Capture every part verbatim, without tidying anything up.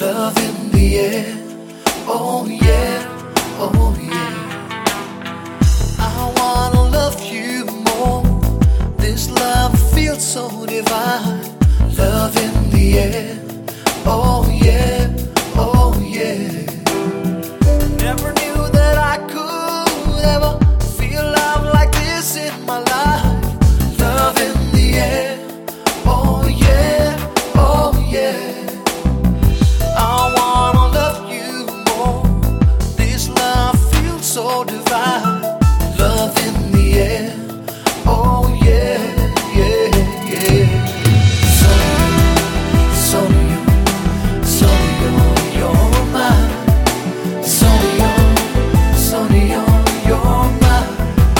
love in the air. Oh yeah, oh yeah. I wanna love you more. This love feels so divine. Love in the air. Oh yeah, oh yeah. Never knew that I could ever feel love like this in my life. Love in the air. Oh yeah, oh yeah. I wanna love you more. This love feels so divine. Love in the air. Oh yeah, yeah, yeah. So, so you, so you're, you're mine. So you're, so you're, you're mine.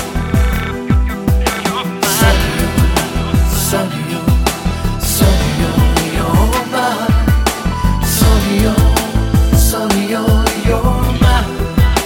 So you're, so you're, you're mine. Sonio, Sonio, you're mine.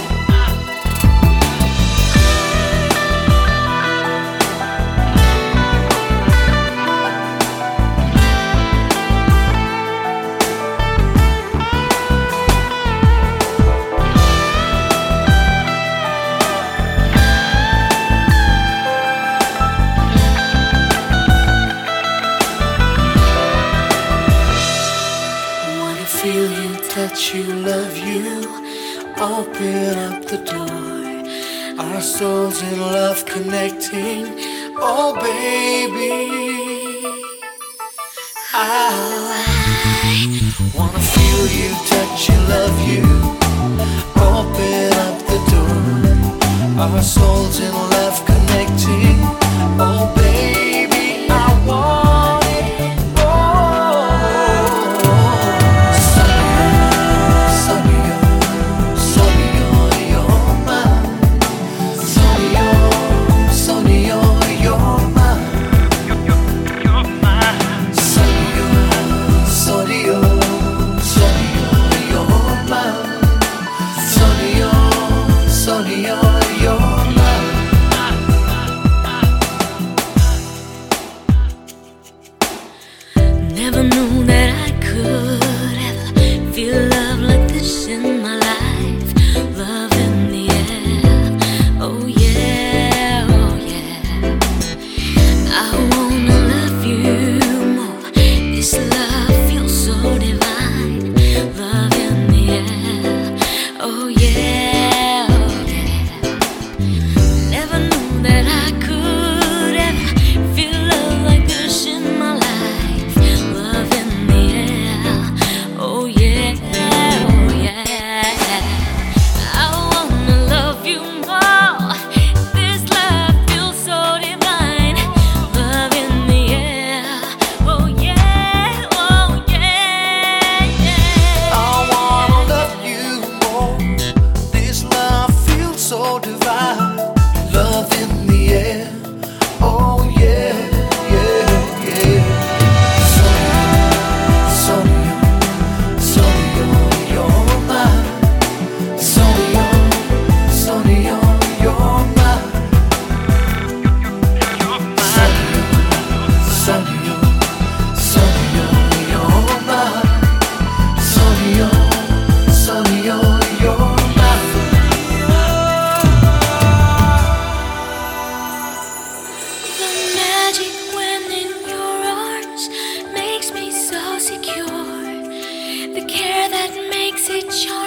Wanna feel you, touch you, love you. Open up the door. Our souls in love connecting. Oh baby, I wanna feel you, touch you, love you. Open up the door. Our souls in love connecting. Oh baby, I want it. Oh, Sonio, Sonio, you're mine. Sonio, Sonio, you're mine. Sonio, Sonio, Sonio, you're mine. Sonio, Sonio, you're mine. Never knew that I could ever feel love like this in my life. Love in the air. Oh yeah, oh yeah. I wanna love you more. This love feels so divine. Love in the air. Oh yeah, oh yeah. Never knew that I could ever feel love like this in my life. Love in the air. Oh yeah, oh yeah. I wanna love you more. This love feels so divine. Love in the air. Oh yeah, oh yeah, yeah. I wanna love you more. This love feels so divine. Love in the air. Oh yeah, yeah, yeah. Sonio, Sonio, you're mine. Sonio, Sonio, you're mine. Sonio, Sonio, you're mine. Sonio, Sonio, you're mine. The magic when in your arms makes me so secure. The care that makes it charming.